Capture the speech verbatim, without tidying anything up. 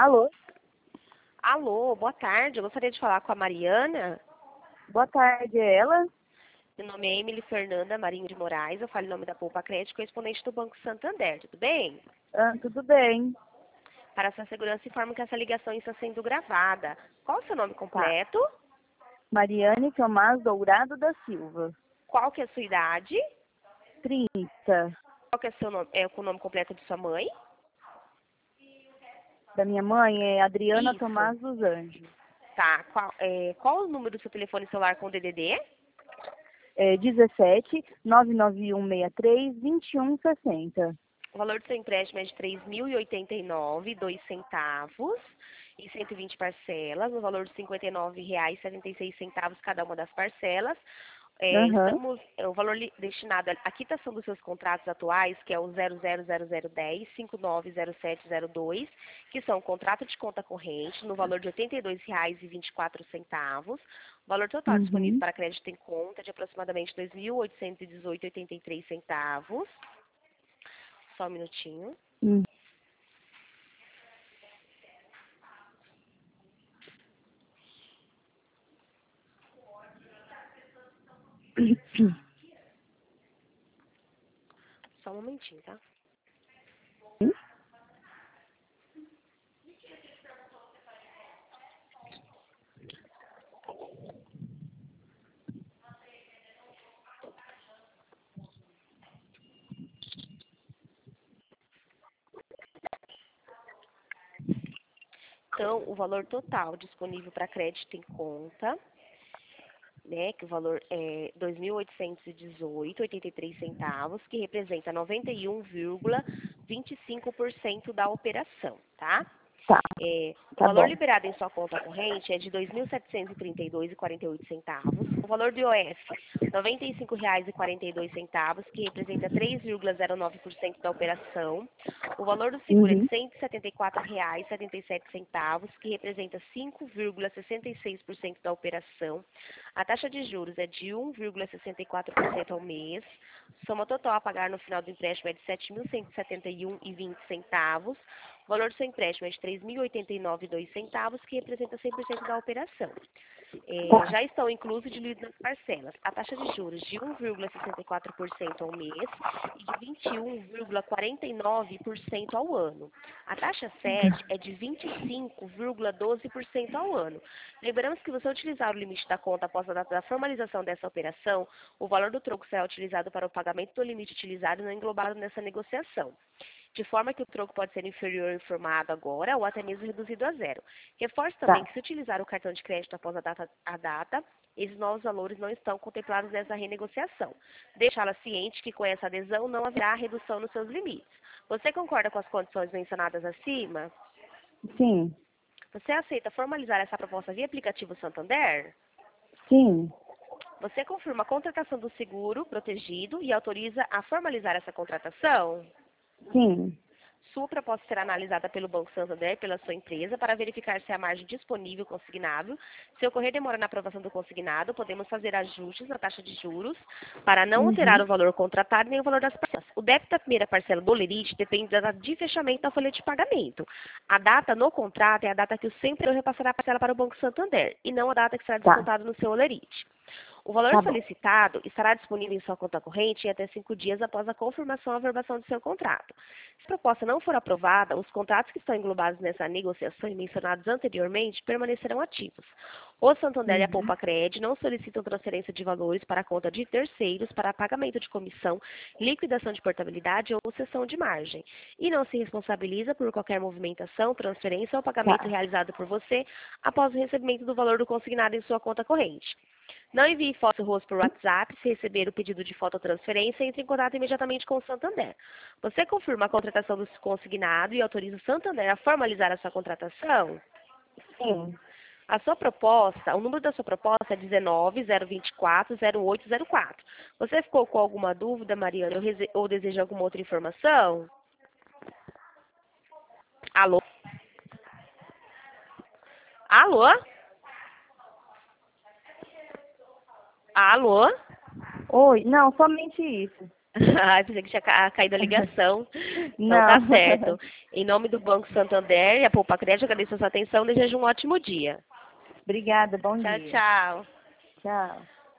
Alô? Alô, boa tarde. Eu gostaria de falar com a Mariana. Boa tarde, é ela? Meu nome é Emily Fernanda Marinho de Moraes. Eu falo em nome da Poupa Crédito, correspondente do Banco Santander. Tudo bem? Ah, tudo bem. Para sua segurança, informo que essa ligação está sendo gravada. Qual o seu nome Tá. completo? Mariane Tomás Dourado da Silva. Qual que é a sua idade? trinta. Qual que é, seu nome, é o nome completo de sua mãe? Da minha mãe é Adriana Isso. Tomás dos Anjos. Tá. Qual, é, qual o número do seu telefone celular com D D D? É dezessete, nove nove um seis três, vinte e um sessenta. O valor do seu empréstimo é de três mil e oitenta e nove reais e dois centavos em cento e vinte parcelas, no valor de cinquenta e nove reais e setenta e seis centavos cada uma das parcelas. É, Aham. estamos, é, o valor li- destinado à quitação dos seus contratos atuais, que é o zero zero zero zero dez, cinco nove zero sete zero dois, que são contrato de conta corrente, no valor de oitenta e dois reais e vinte e quatro centavos. O valor total disponível Uhum. para crédito em conta é de aproximadamente dois mil oitocentos e dezoito reais e oitenta e três centavos. Só um minutinho. Uhum. Só um momentinho, tá? Então, o valor total disponível para crédito em conta, né, que o valor é dois mil oitocentos e dezoito reais e oitenta e três centavos, que representa noventa e um vírgula vinte e cinco por cento da operação, tá? Tá, É, o tá valor bom. liberado em sua conta corrente é de dois mil setecentos e trinta e dois reais e quarenta e oito centavos. O valor do I O F, noventa e cinco reais e quarenta e dois centavos, que representa três vírgula zero nove por cento da operação. O valor do seguro é de Uhum. cento e setenta e quatro reais e setenta e sete centavos, que representa cinco vírgula sessenta e seis por cento da operação. A taxa de juros é de um vírgula sessenta e quatro por cento ao mês. Soma total a pagar no final do empréstimo é de sete mil cento e setenta e um reais e vinte centavos. O valor do seu empréstimo é de três mil e oitenta e nove reais e dois centavos, que representa cem por cento da operação. É, Tá. já estão inclusos diluídos nas parcelas a taxa de juros de um vírgula sessenta e quatro por cento ao mês e de vinte e um vírgula quarenta e nove por cento ao ano. A taxa sede é de vinte e cinco vírgula doze por cento ao ano. Lembramos que, se você utilizar o limite da conta após a data da formalização dessa operação, o valor do troco será utilizado para o pagamento do limite utilizado e não englobado nessa negociação, de forma que o troco pode ser inferior ao informado agora ou até mesmo reduzido a zero. Reforço também Tá. que, se utilizar o cartão de crédito após a data, a data, esses novos valores não estão contemplados nessa renegociação. Deixá-la ciente que, com essa adesão, não haverá redução nos seus limites. Você concorda com as condições mencionadas acima? Sim. Você aceita formalizar essa proposta via aplicativo Santander? Sim. Você confirma a contratação do seguro protegido e autoriza a formalizar essa contratação? Sim. Sua proposta será analisada pelo Banco Santander e pela sua empresa para verificar se a margem disponível consignável. Se ocorrer demora na aprovação do consignado, podemos fazer ajustes na taxa de juros para não alterar Uhum. o valor contratado nem o valor das parcelas. O débito da primeira parcela do lerite depende da data de fechamento da folha de pagamento. A data no contrato é a data que o seu empregador repassará a parcela para o Banco Santander e não a data que será Tá. descontado no seu lerite. O valor Tá bom. solicitado estará disponível em sua conta corrente em até cinco dias após a confirmação ou averbação do seu contrato. Se a proposta não for aprovada, os contratos que estão englobados nessa negociação e mencionados anteriormente permanecerão ativos. O Santander e a Uhum. Poupa Cred não solicitam transferência de valores para a conta de terceiros para pagamento de comissão, liquidação de portabilidade ou cessão de margem. E não se responsabiliza por qualquer movimentação, transferência ou pagamento Tá. realizado por você após o recebimento do valor do consignado em sua conta corrente. Não envie foto do rosto por WhatsApp. Se receber o pedido de fototransferência, entre em contato imediatamente com o Santander. Você confirma a contratação do consignado e autoriza o Santander a formalizar a sua contratação? Sim. A sua proposta, o número da sua proposta é dezenove, zero vinte e quatro, zero oito zero quatro. Você ficou com alguma dúvida, Mariana, ou, rese- ou deseja alguma outra informação? Alô? Alô? Alô? Oi. Não, somente isso. Ah, pensei que tinha ca- caído a ligação. Então tá Não. certo. Em nome do Banco Santander e a Poupa Crédito, agradeço a sua atenção e desejo um ótimo dia. Obrigada, bom Tchau, dia. tchau. Tchau.